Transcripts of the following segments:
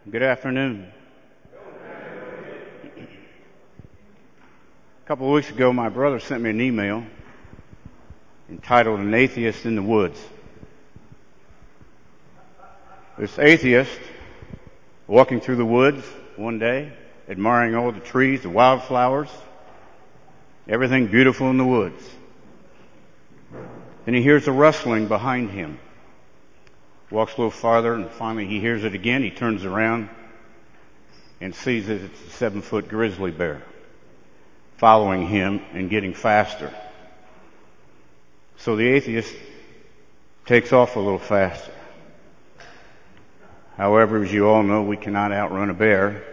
Good afternoon. A couple of weeks ago, my brother sent me an email entitled An Atheist in the Woods. This atheist walking through the woods one day, admiring all the trees, the wildflowers, everything beautiful in the woods. Then he hears a rustling behind him. Walks a little farther, and finally he hears it again. He turns around and sees that it's a 7-foot grizzly bear following him and getting faster. So the atheist takes off a little faster. However, as you all know, we cannot outrun a bear.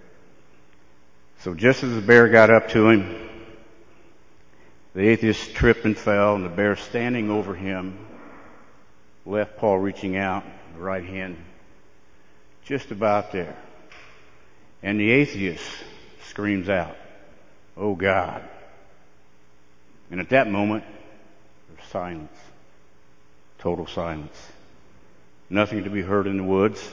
So just as the bear got up to him, the atheist tripped and fell, and the bear standing over him, left paw reaching out, the right hand just about there. And the atheist screams out, "Oh God." And at that moment, there's silence. Total silence. Nothing to be heard in the woods.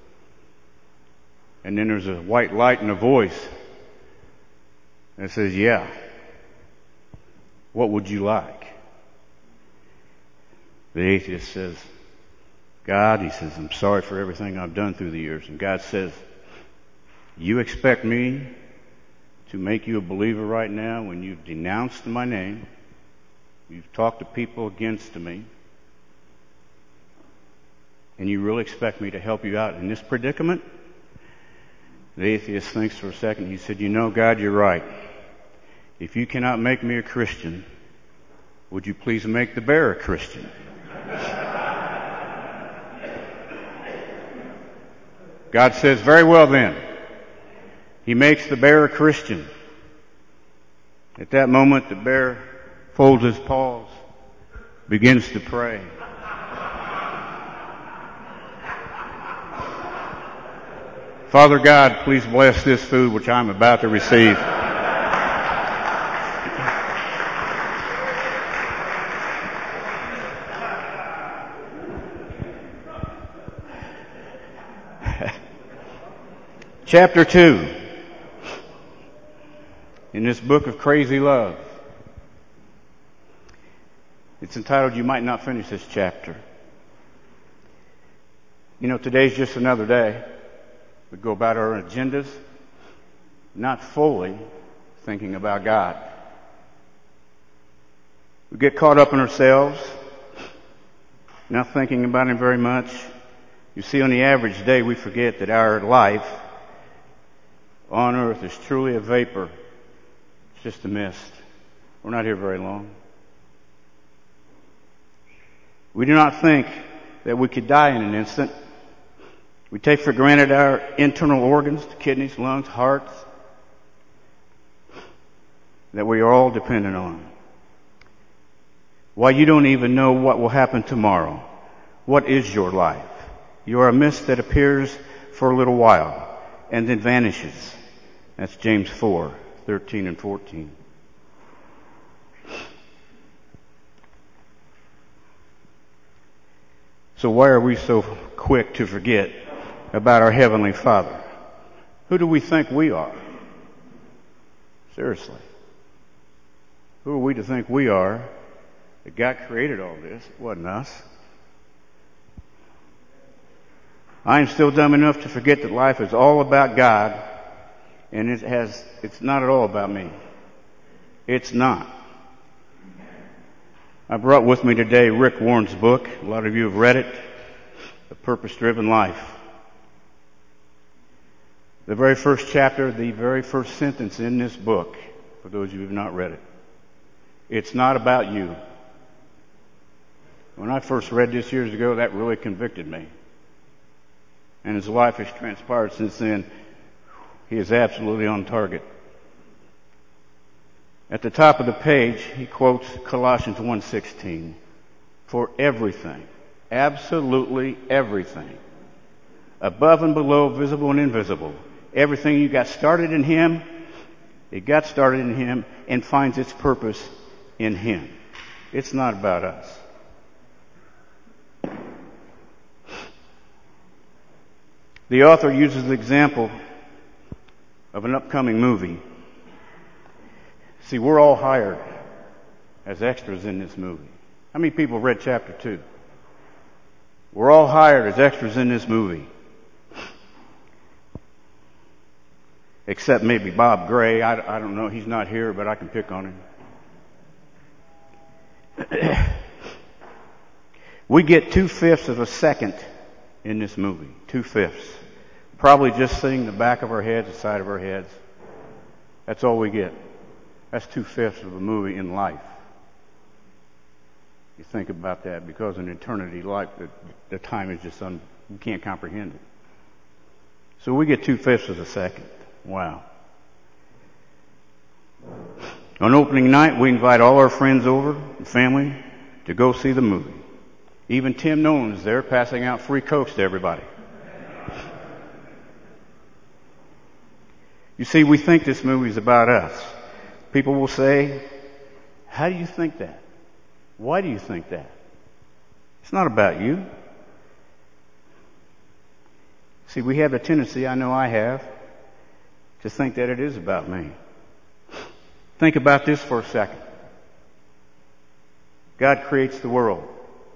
And then there's a white light and a voice that says, "Yeah, what would you like?" The atheist says, "God," he says, "I'm sorry for everything I've done through the years." And God says, "You expect me to make you a believer right now when you've denounced my name, you've talked to people against me, and you really expect me to help you out in this predicament?" The atheist thinks for a second. He said, "You know, God, you're right. If you cannot make me a Christian, would you please make the bear a Christian?" God says, "Very well then." He makes the bear a Christian. At that moment, the bear folds his paws, begins to pray. "Father God, please bless this food which I'm about to receive. Chapter 2 in this book of crazy love. It's entitled, "You Might Not Finish This Chapter." You know, today's just another day. We go about our agendas, not fully thinking about God. We get caught up in ourselves, not thinking about Him very much. You see, on the average day, we forget that our life on earth is truly a vapor. It's just a mist. We're not here very long. We do not think that we could die in an instant. We take for granted our internal organs, the kidneys, lungs, hearts, that we are all dependent on. Why, you don't even know what will happen tomorrow. What is your life? You are a mist that appears for a little while and then vanishes. That's James 4:13 and 14. So why are we so quick to forget about our Heavenly Father? Who do we think we are? Seriously. Who are we to think we are? That God created all this. It wasn't us. I am still dumb enough to forget that life is all about God, and it's not at all about me. It's not. I brought with me today Rick Warren's book. A lot of you have read it, A Purpose-Driven Life. The very first chapter, the very first sentence in this book, for those of you who have not read it, it's not about you. When I first read this years ago, that really convicted me. And his life has transpired since then. He is absolutely on target. At the top of the page, he quotes Colossians 1:16. "For everything, absolutely everything, above and below, visible and invisible, everything you got started in Him, it got started in Him and finds its purpose in Him." It's not about us. The author uses the example of an upcoming movie. See, we're all hired as extras in this movie. How many people read chapter 2? We're all hired as extras in this movie. Except maybe Bob Gray. I don't know. He's not here, but I can pick on him. We get 2/5 of a second in this movie. 2/5. Probably just seeing the back of our heads, the side of our heads. That's all we get. That's 2/5 of a movie in life. You think about that, because in eternity life, the time is just you can't comprehend it. So we get 2/5 of a second. Wow. On opening night, we invite all our friends over and family to go see the movie. Even Tim Nolan's there passing out free Cokes to everybody. You see, we think this movie's about us. People will say, how do you think that? Why do you think that? It's not about you. See, we have a tendency, I know I have, to think that it is about me. Think about this for a second. God creates the world.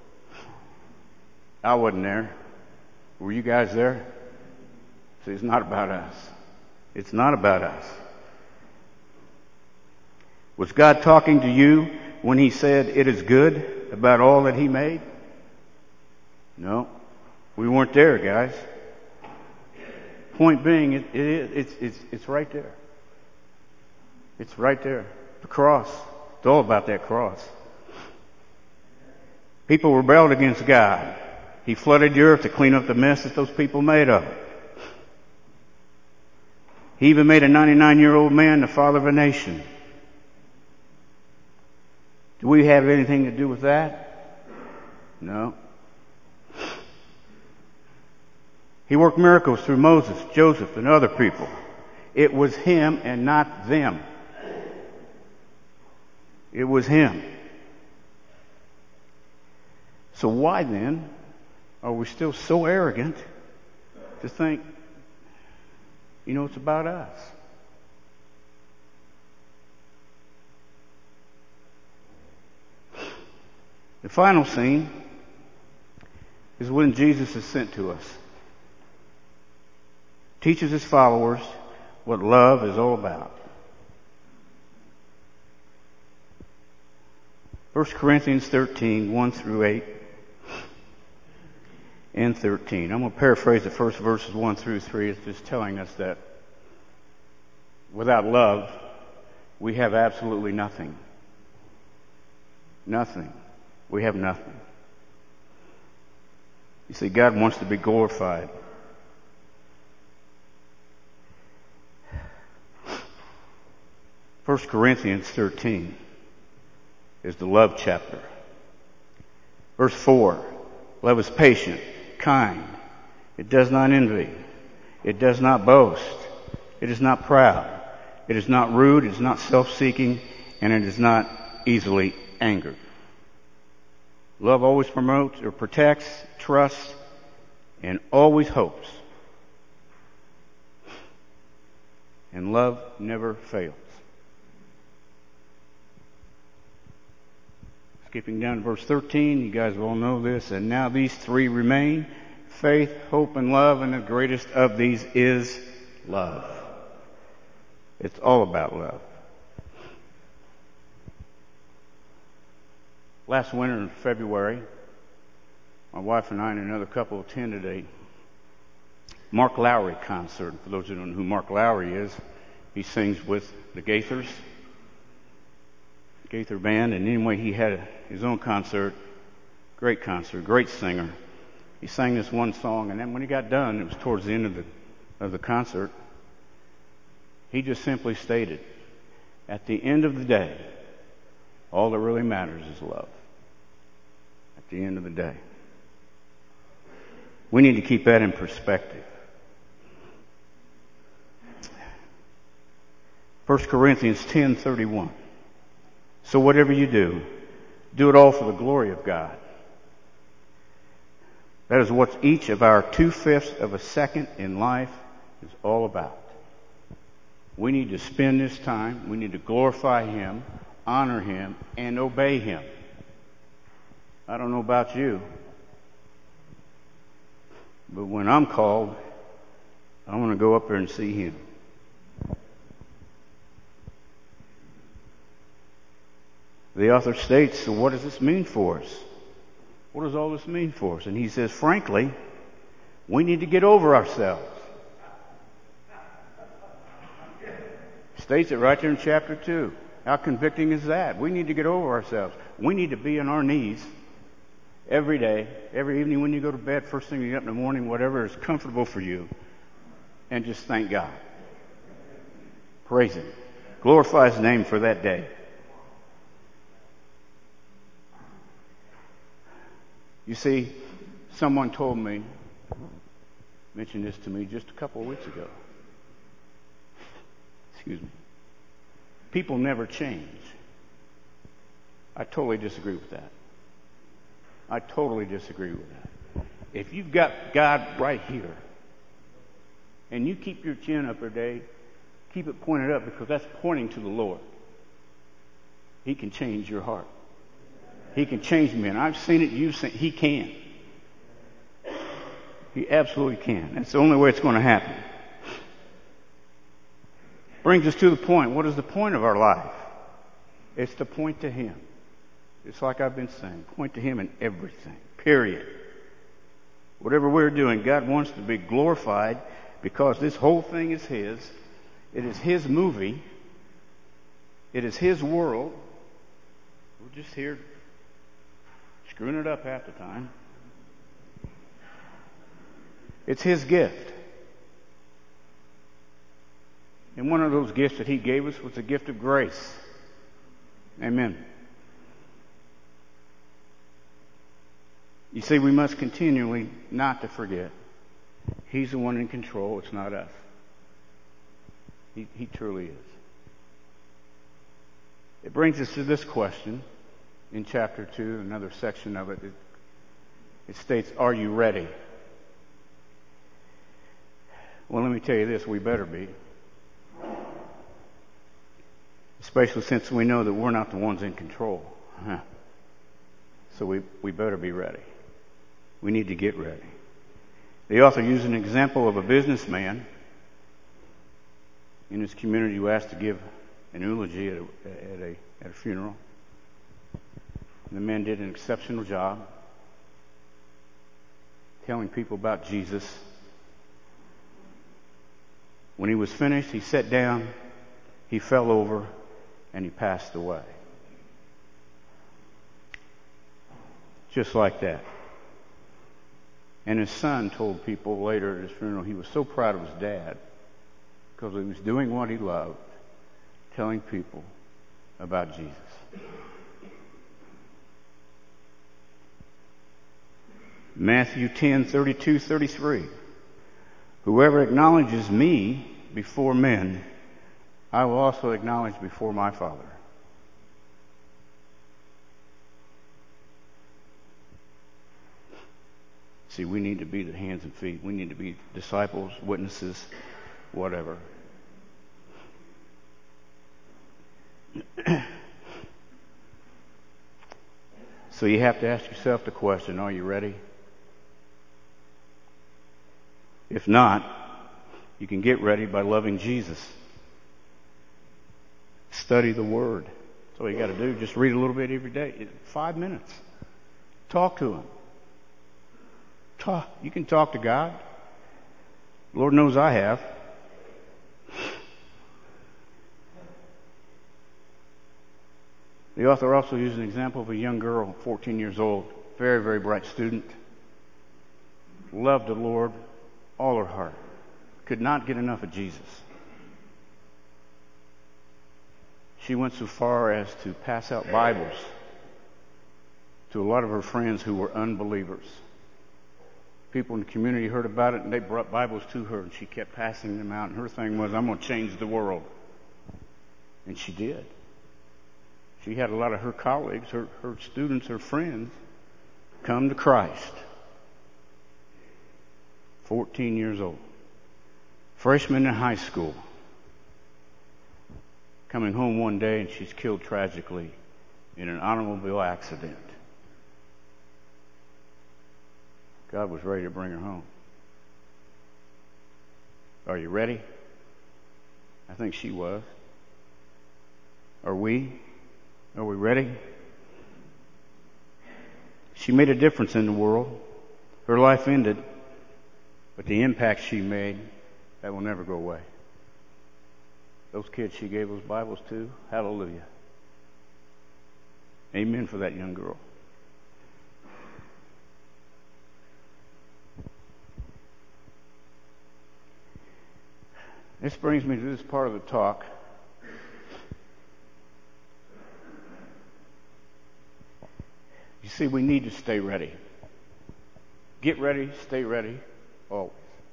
I wasn't there. Were you guys there? See, it's not about us. It's not about us. Was God talking to you when He said it is good about all that He made? No. We weren't there, guys. Point being, it's right there. It's right there. The cross. It's all about that cross. People rebelled against God. He flooded the earth to clean up the mess that those people made of it. He even made a 99-year-old man the father of a nation. Do we have anything to do with that? No. He worked miracles through Moses, Joseph, and other people. It was Him and not them. It was Him. So why then are we still so arrogant to think, it's about us? The final scene is when Jesus is sent to us. Teaches His followers what love is all about. 1 Corinthians 13, 1 through 8 and 13. I'm going to paraphrase the first verses 1 through 3. It's just telling us that without love, we have absolutely nothing. Nothing. We have nothing. You see, God wants to be glorified. First Corinthians 13 is the love chapter. Verse 4, love is patient, kind. It does not envy. It does not boast. It is not proud. It is not rude. It is not self-seeking. And it is not easily angered. Love always promotes or protects, trusts, and always hopes. And love never fails. Skipping down to verse 13, you guys all know this. And now these three remain: faith, hope, and love. And the greatest of these is love. It's all about love. Last winter in February, my wife and I and another couple attended a Mark Lowry concert. For those who don't know who Mark Lowry is, he sings with the Gaithers. Gaither band, and anyway, he had his own concert, great singer. He sang this one song, and then when he got done, it was towards the end of the concert, he just simply stated, at the end of the day, all that really matters is love. At the end of the day. We need to keep that in perspective. 1 Corinthians 10:31. So whatever you do, do it all for the glory of God. That is what each of our 2/5 of a second in life is all about. We need to spend this time, we need to glorify Him, honor Him, and obey Him. I don't know about you, but when I'm called, I want to go up there and see Him. The author states, so what does this mean for us? What does all this mean for us? And he says, frankly, we need to get over ourselves. States it right there in chapter 2. How convicting is that? We need to get over ourselves. We need to be on our knees every day, every evening when you go to bed, first thing you get up in the morning, whatever is comfortable for you, and just thank God. Praise Him. Glorify His name for that day. You see, someone mentioned this to me just a couple of weeks ago. Excuse me. People never change. I totally disagree with that. I totally disagree with that. If you've got God right here, and you keep your chin up every day, keep it pointed up because that's pointing to the Lord. He can change your heart. He can change men. I've seen it, you've seen it. He can. He absolutely can. That's the only way it's going to happen. Brings us to the point. What is the point of our life? It's to point to Him. It's like I've been saying. Point to Him in everything. Period. Whatever we're doing, God wants to be glorified because this whole thing is His. It is His movie. It is His world. We're just here screwing it up half the time. It's His gift. And one of those gifts that He gave us was the gift of grace. Amen. You see, we must continually not to forget. He's the one in control. It's not us. He truly is. It brings us to this question in chapter 2, another section of it. It states, are you ready? Well, let me tell you this, we better be. Especially since we know that we're not the ones in control. So we better be ready. We need to get ready. The author used an example of a businessman in his community who asked to give an eulogy at a funeral. And the man did an exceptional job telling people about Jesus. When he was finished, he sat down, he fell over, and he passed away. Just like that. And his son told people later at his funeral he was so proud of his dad because he was doing what he loved, telling people about Jesus. Matthew 10:32-33. Whoever acknowledges me before men, I will also acknowledge before my Father. See, we need to be the hands and feet. We need to be disciples, witnesses, whatever. So you have to ask yourself the question, are you ready? If not, you can get ready by loving Jesus. Study the Word. That's all you got to do. Just read a little bit every day. 5 minutes. Talk to Him. You can talk to God. Lord knows I have. The author also used an example of a young girl, 14 years old, very, very bright student, loved the Lord all her heart, could not get enough of Jesus. She went so far as to pass out Bibles to a lot of her friends who were unbelievers. People in the community heard about it and they brought Bibles to her and she kept passing them out, and her thing was, I'm going to change the world. And she did. She had a lot of her colleagues, her students, her friends come to Christ. 14 years old, freshman in high school, coming home one day and she's killed tragically in an automobile accident. God was ready to bring her home. Are you ready? I think she was. Are we? Are we ready? She made a difference in the world. Her life ended, but the impact she made, that will never go away. Those kids she gave those Bibles to, hallelujah. Amen for that young girl. This brings me to this part of the talk. You see, we need to stay ready. Get ready, stay ready, always.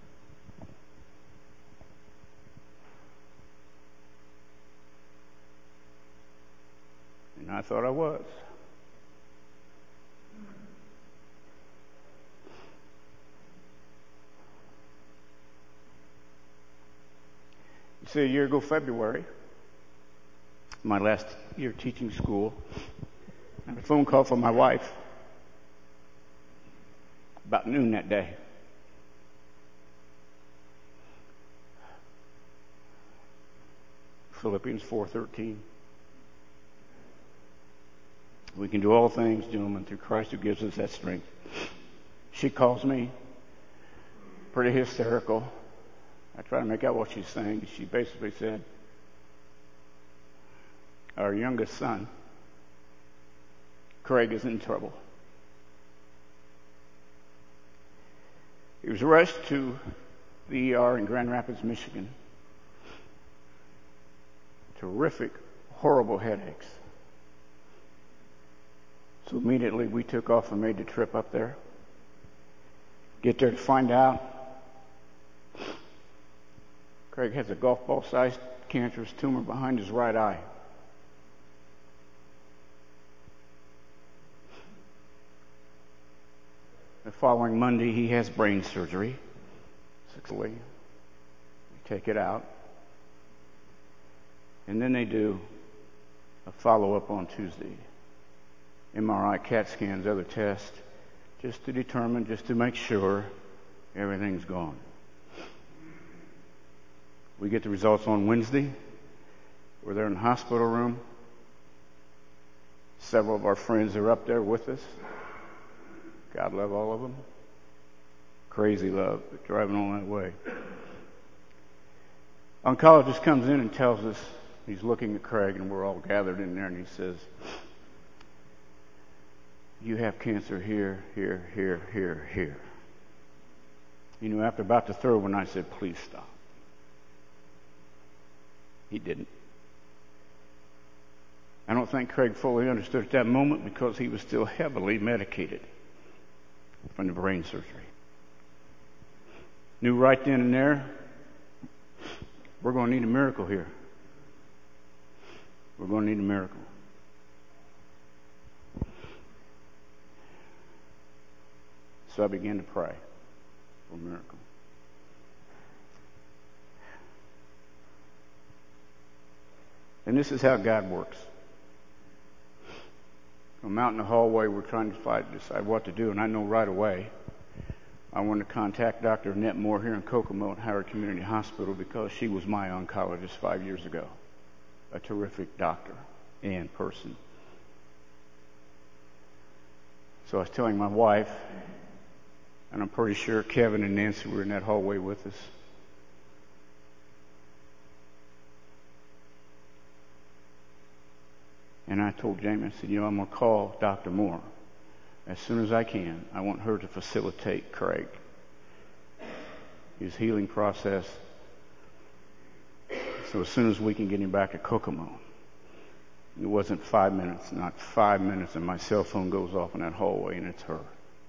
And I thought I was. You see, a year ago, February, my last year teaching school, I had a phone call from my wife about noon that day. Philippians 4:13. We can do all things, gentlemen, through Christ who gives us that strength. She calls me, pretty hysterical. I try to make out what she's saying. She basically said, our youngest son, Craig, is in trouble. He was rushed to the ER in Grand Rapids, Michigan. Terrific, horrible headaches. So immediately we took off and made the trip up there. Get there to find out Craig has a golf ball-sized cancerous tumor behind his right eye. The following Monday, he has brain surgery. We take it out. And then they do a follow-up on Tuesday. MRI, CAT scans, other tests, just to make sure everything's gone. We get the results on Wednesday. We're there in the hospital room. Several of our friends are up there with us. God love all of them. Crazy love, but driving all that way. Oncologist comes in and tells us, he's looking at Craig, and we're all gathered in there, and he says, you have cancer here, here, here, here, here. You know, after about the third one, I said, please stop. He didn't. I don't think Craig fully understood at that moment because he was still heavily medicated from the brain surgery. Knew right then and there, we're going to need a miracle here. We're going to need a miracle. So I began to pray for a miracle. And this is how God works. I'm out in the hallway, we're trying to decide what to do, and I know right away I want to contact Dr. Annette Moore here in Kokomo at Howard Community Hospital because she was my oncologist 5 years ago. A terrific doctor and person. So I was telling my wife, and I'm pretty sure Kevin and Nancy were in that hallway with us. And I told Jamie, I said, I'm going to call Dr. Moore as soon as I can. I want her to facilitate Craig, his healing process. So as soon as we can get him back to Kokomo. It wasn't 5 minutes, not 5 minutes, and my cell phone goes off in that hallway, and it's her.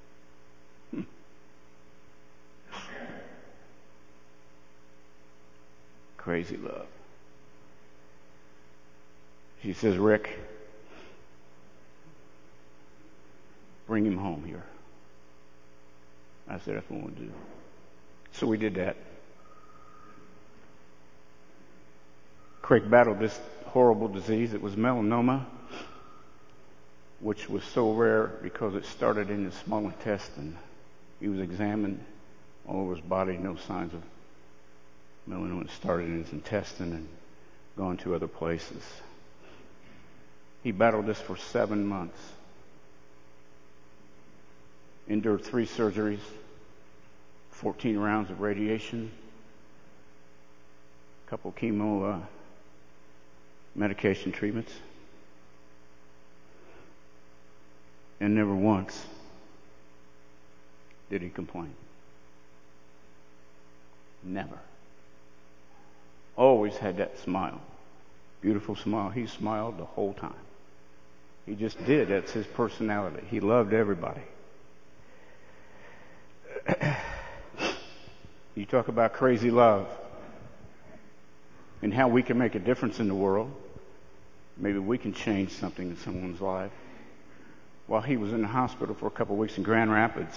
Crazy love. She says, Rick, bring him home here. I said, that's what we'll do. So we did that. Craig battled this horrible disease. It was melanoma, which was so rare because it started in his small intestine. He was examined all over his body, no signs of melanoma. It started in his intestine and gone to other places. He battled this for 7 months. Endured 3 surgeries, 14 rounds of radiation, a couple chemo medication treatments, and never once did he complain. Never. Always had that smile. Beautiful smile. He smiled the whole time. He just did. That's his personality. He loved everybody. You talk about crazy love and how we can make a difference in the world. Maybe we can change something in someone's life. While he was in the hospital for a couple of weeks in Grand Rapids,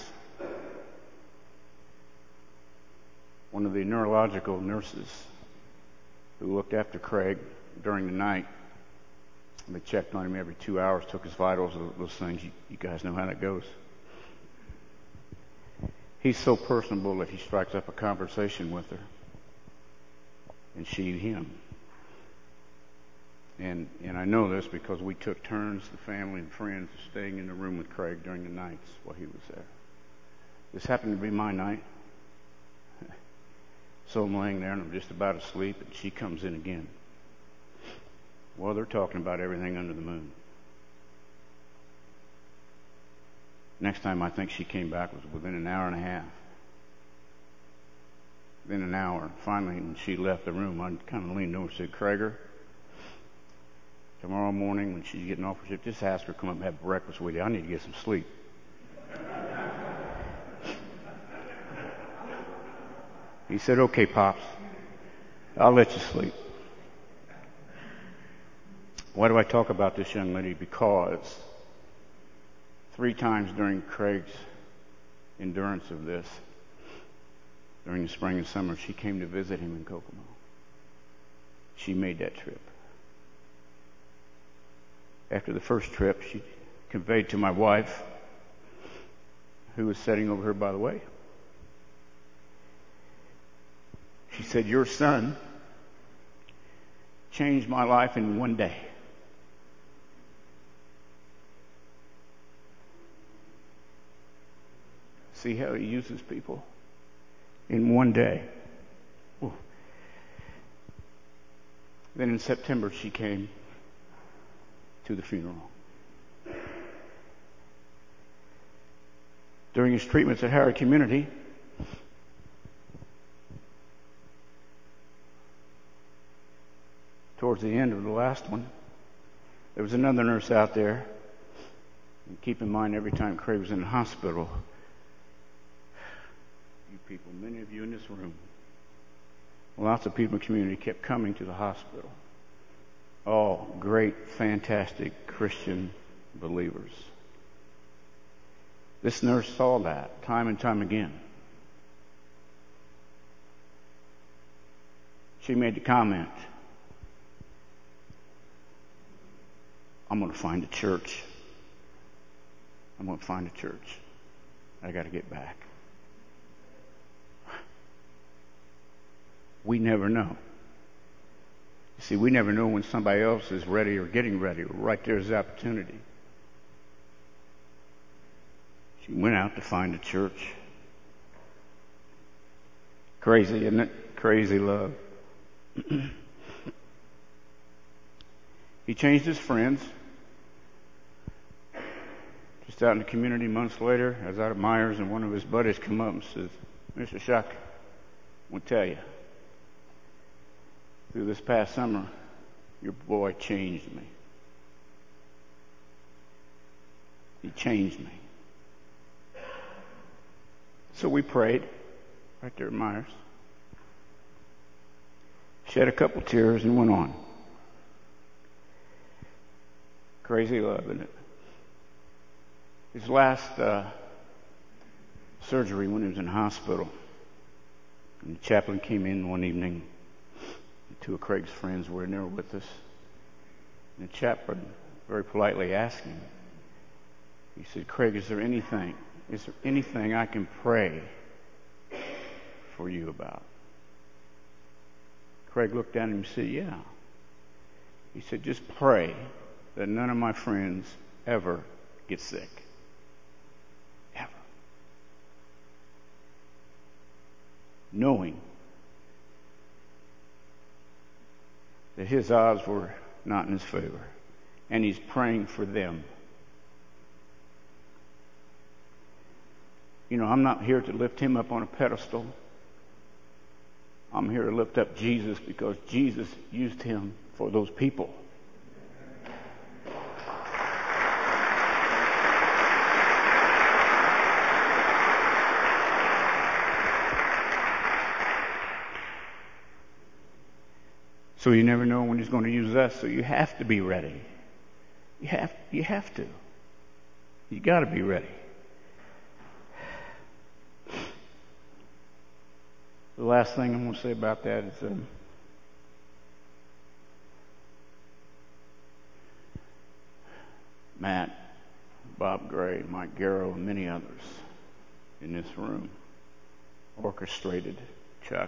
one of the neurological nurses who looked after Craig during the night, they checked on him every 2 hours, took his vitals, those things. You guys know how that goes. He's so personable that he strikes up a conversation with her, and she him. And I know this because we took turns, the family and friends, staying in the room with Craig during the nights while he was there. This happened to be my night. So I'm laying there and I'm just about asleep, and she comes in again. Well, they're talking about everything under the moon. Next time I think she came back was within an hour and a half. Within an hour. Finally, when she left the room, I kind of leaned over and said, Craiger, tomorrow morning when she's getting off her shift, just ask her to come up and have breakfast with you. I need to get some sleep. He said, okay, Pops, I'll let you sleep. Why do I talk about this young lady? Because 3 times during Craig's endurance of this, during the spring and summer, she came to visit him in Kokomo. She made that trip. After the first trip, she conveyed to my wife, who was sitting over here by the way, she said, your son changed my life in one day. See how he uses people? In one day. Ooh. Then in September, she came to the funeral. During his treatments at Howard Community, towards the end of the last one, there was another nurse out there. And keep in mind, every time Craig was in the hospital, you people, many of you in this room, lots of people in the community kept coming to the hospital. All great, fantastic Christian believers. This nurse saw that time and time again. She made the comment, I'm going to find a church. I'm going to find a church. I got to get back. We never know. You see, we never know when somebody else is ready or getting ready. Right there's the opportunity. She went out to find a church. Crazy, isn't it? Crazy love. He changed his friends. Just out in the community months later, I was out at Myers, and one of his buddies come up and says, Mr. Shuck, I want to tell you, through this past summer, your boy changed me. He changed me. So we prayed right there at Myers. Shed a couple tears and went on. Crazy love, isn't it? His last surgery when he was in hospital, And the chaplain came in one evening. Two of Craig's friends were in there with us. And the chaplain very politely asked him, he said, Craig, is there anything I can pray for you about? Craig looked at him and said, yeah. He said, just pray that none of my friends ever get sick. Ever. Knowing that his odds were not in his favor. And he's praying for them. You know, I'm not here to lift him up on a pedestal. I'm here to lift up Jesus because Jesus used him for those people. So you never know when he's going to use us, so you have to be ready. You have to. You got to be ready. The last thing I'm going to say about that is Matt, Bob Gray, Mike Garrow, and many others in this room orchestrated, Chuck,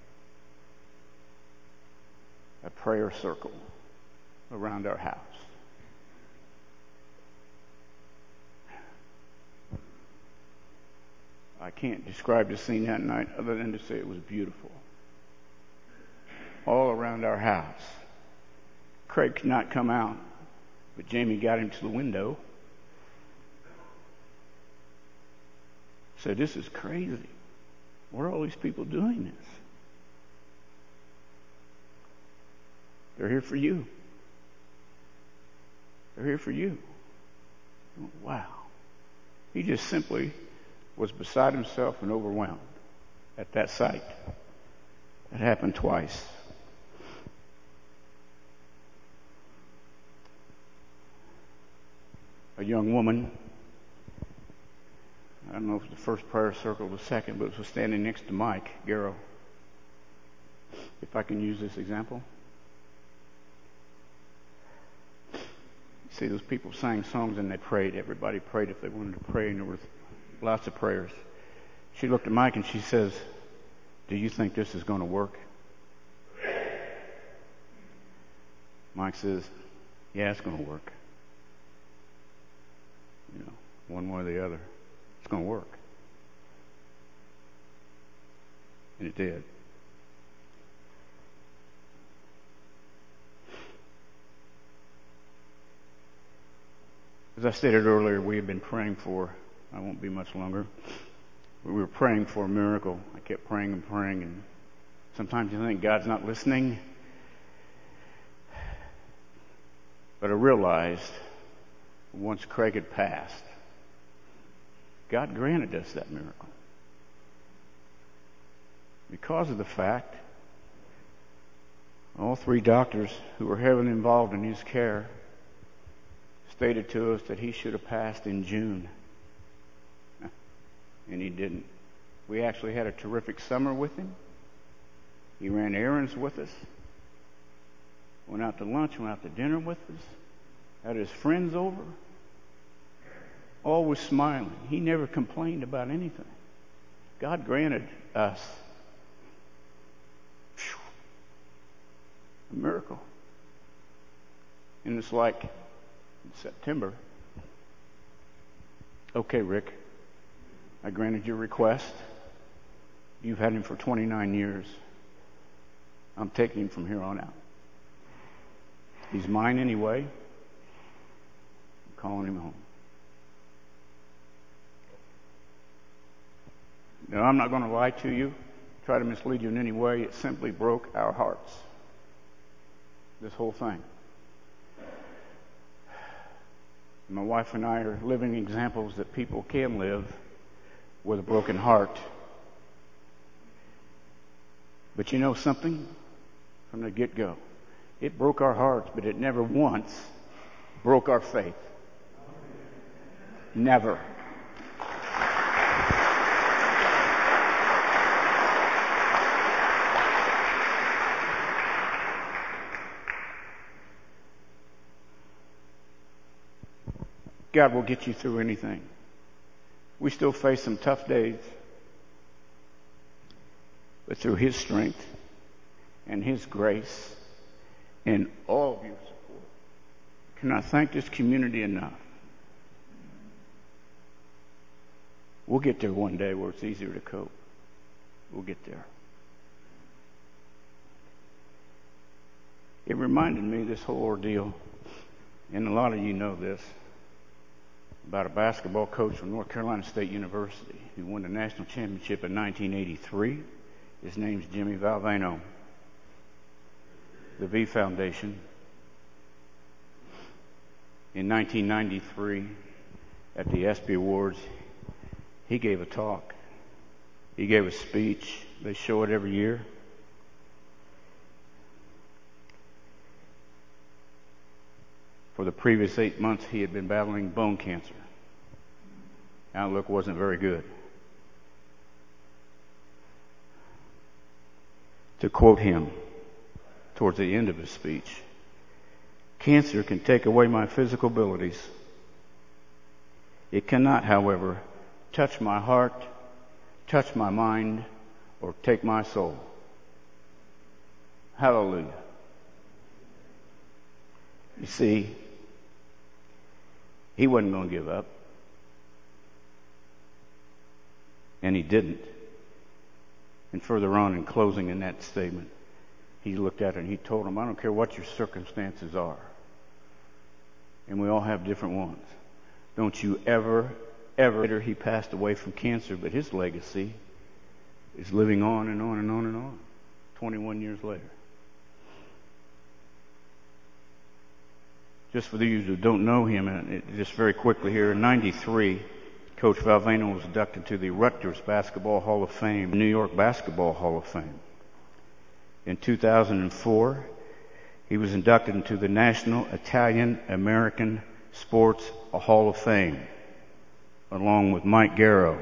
a prayer circle around our house. I can't describe the scene that night other than to say it was beautiful. All around our house. Craig could not come out, but Jamie got him to the window. Said, this is crazy. What are all these people doing this? They're here for you. They're here for you. Wow. He just simply was beside himself and overwhelmed at that sight. That happened twice. A young woman, I don't know if it was the first prayer circle or the second, but was standing next to Mike Garrow. If I can use this example. See, those people sang songs and they prayed. Everybody prayed if they wanted to pray, and there were lots of prayers. She looked at Mike and she says, do you think this is going to work? Mike says, yeah, it's going to work. You know, one way or the other. It's going to work. And it did. As I stated earlier, we had been praying for, I won't be much longer, but we were praying for a miracle. I kept praying and praying, and sometimes you think God's not listening. But I realized once Craig had passed, God granted us that miracle. Because of the fact, all three doctors who were heavily involved in his care stated to us that he should have passed in June. And he didn't. We actually had a terrific summer with him. He ran errands with us. Went out to lunch, went out to dinner with us. Had his friends over. Always smiling. He never complained about anything. God granted us a miracle. And it's like in September, okay, Rick, I granted your request. You've had him for 29 years. I'm taking him from here on out. He's mine anyway. I'm calling him home. Now, I'm not going to lie to you, try to mislead you in any way. It simply broke our hearts. This whole thing. My wife and I are living examples that people can live with a broken heart. But you know something? From the get-go, it broke our hearts, but it never once broke our faith. Never. God will get you through anything. We still face some tough days, but through His strength and His grace and all of your support, I cannot thank this community enough. We'll get there one day where it's easier to cope. We'll get there. It reminded me, this whole ordeal, and a lot of you know this, about a basketball coach from North Carolina State University who won the national championship in 1983. His name's Jimmy Valvano. The V Foundation. In 1993, at the ESPY Awards, he gave a talk. He gave a speech. They show it every year. For the previous 8 months, he had been battling bone cancer. Outlook wasn't very good. To quote him towards the end of his speech, "Cancer can take away my physical abilities. It cannot, however, touch my heart, touch my mind, or take my soul." Hallelujah. You see, he wasn't going to give up. And he didn't. And further on in closing in that statement, he looked at it and he told him, "I don't care what your circumstances are. And we all have different ones. Don't you ever, later he passed away from cancer, but his legacy is living on and on and on and on, 21 years later. Just for those who don't know him, and just very quickly here, in 93, Coach Valvano was inducted to the Rutgers Basketball Hall of Fame, New York Basketball Hall of Fame. In 2004, he was inducted into the National Italian American Sports Hall of Fame, along with Mike Garrow.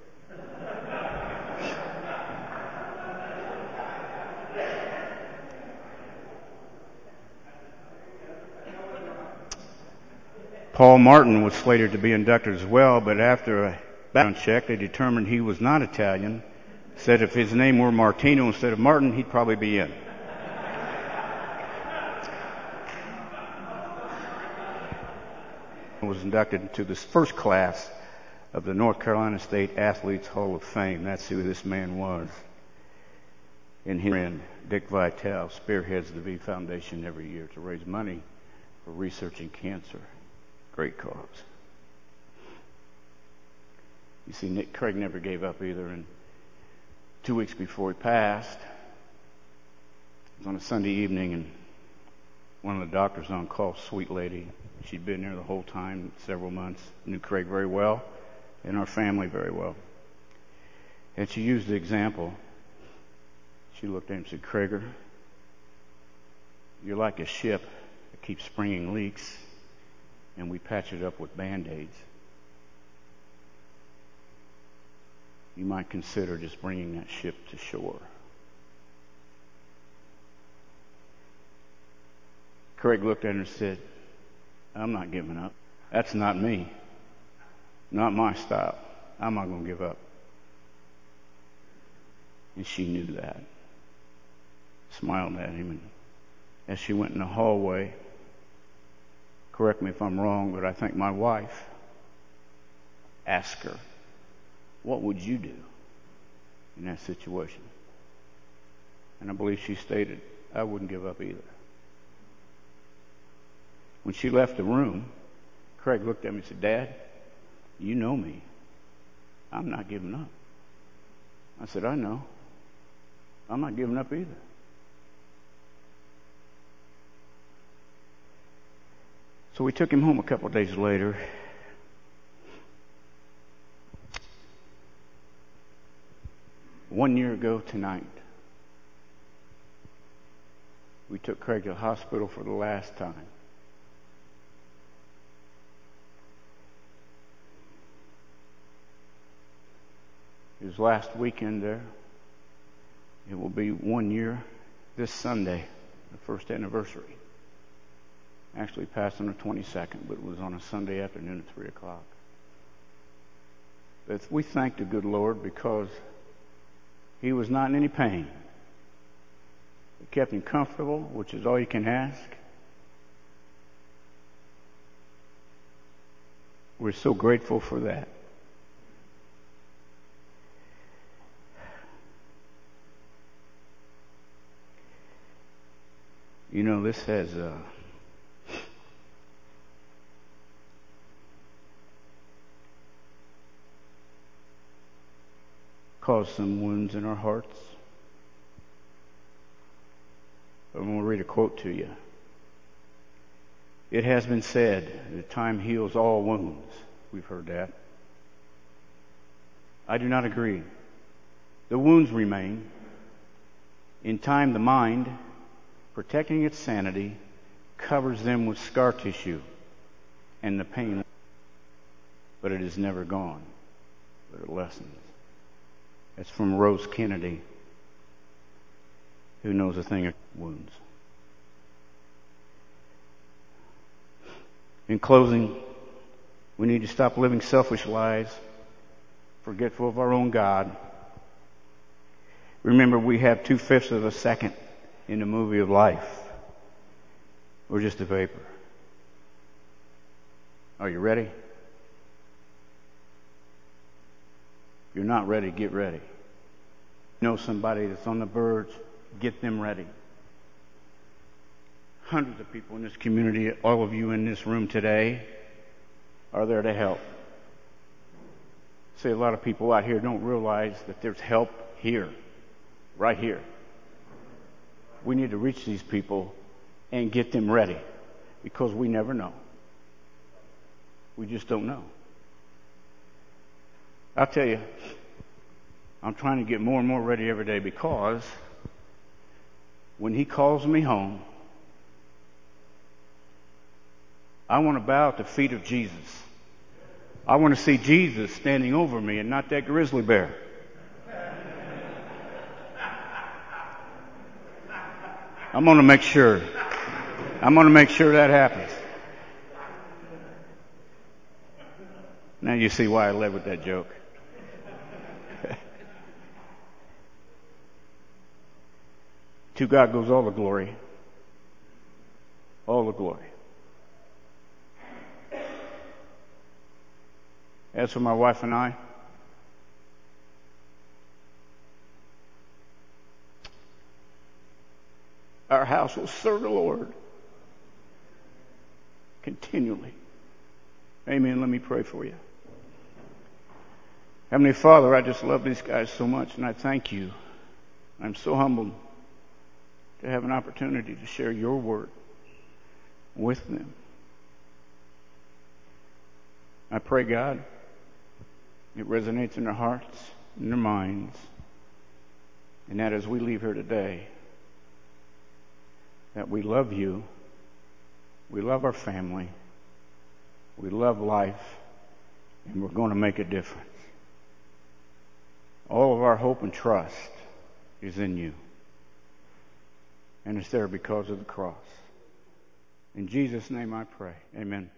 Paul Martin was slated to be inducted as well, but after a background check, they determined he was not Italian. Said if his name were Martino instead of Martin, he'd probably be in. Was inducted into this first class of the North Carolina State Athletes Hall of Fame. That's who this man was. And his friend, Dick Vitale, spearheads the V Foundation every year to raise money for researching cancer. Great cause. You see, Nick Craig never gave up either, and 2 weeks before he passed, it was on a Sunday evening, and one of the doctors on call, sweet lady, she'd been there the whole time, several months, knew Craig very well, and our family very well. And she used the example. She looked at him and said, "Craiger, you're like a ship that keeps springing leaks, and we patch it up with Band-Aids. You might consider just bringing that ship to shore." Craig looked at her and said, "I'm not giving up. That's not me. Not my style. I'm not going to give up." And she knew that. Smiled at him, and as she went in the hallway, correct me if I'm wrong, but I think my wife asked her, "What would you do in that situation?" And I believe she stated, "I wouldn't give up either." When she left the room, Craig looked at me and said, "Dad, you know me. I'm not giving up." I said, "I know. I'm not giving up either." So we took him home a couple of days later. One year ago tonight, we took Craig to the hospital for the last time. His last weekend there. It will be 1 year this Sunday, the first anniversary. Actually passed on the 22nd, but it was on a Sunday afternoon at 3 o'clock. But we thank the good Lord because he was not in any pain. It kept him comfortable, which is all you can ask. We're so grateful for that. You know, this has caused some wounds in our hearts. I'm going to read a quote to you. It has been said that time heals all wounds. We've heard that. I do not agree. The wounds remain. In time, the mind, protecting its sanity, covers them with scar tissue and the pain, but it is never gone, but it lessens. That's from Rose Kennedy, who knows a thing of wounds. In closing, we need to stop living selfish lives, forgetful of our own God. Remember, we have 2/5 of a second in the movie of life. We're just a vapor. Are you ready? If you're not ready, get ready. You know somebody that's on the verge, get them ready. Hundreds of people in this community, all of you in this room today, are there to help. See, a lot of people out here don't realize that there's help here, right here. We need to reach these people and get them ready, because we never know. We just don't know. I'll tell you, I'm trying to get more and more ready every day, because when he calls me home, I want to bow at the feet of Jesus. I want to see Jesus standing over me and not that grizzly bear. I'm going to make sure. I'm going to make sure that happens. Now you see why I led with that joke. To God goes all the glory. All the glory. As for my wife and I, our house will serve the Lord continually. Amen. Let me pray for you. Heavenly Father, I just love these guys so much, and I thank you. I'm so humbled to have an opportunity to share your word with them. I pray, God, it resonates in their hearts, in their minds, and that as we leave here today, that we love you, we love our family, we love life, and we're going to make a difference. All of our hope and trust is in you, and it's there because of the cross. In Jesus' name I pray. Amen.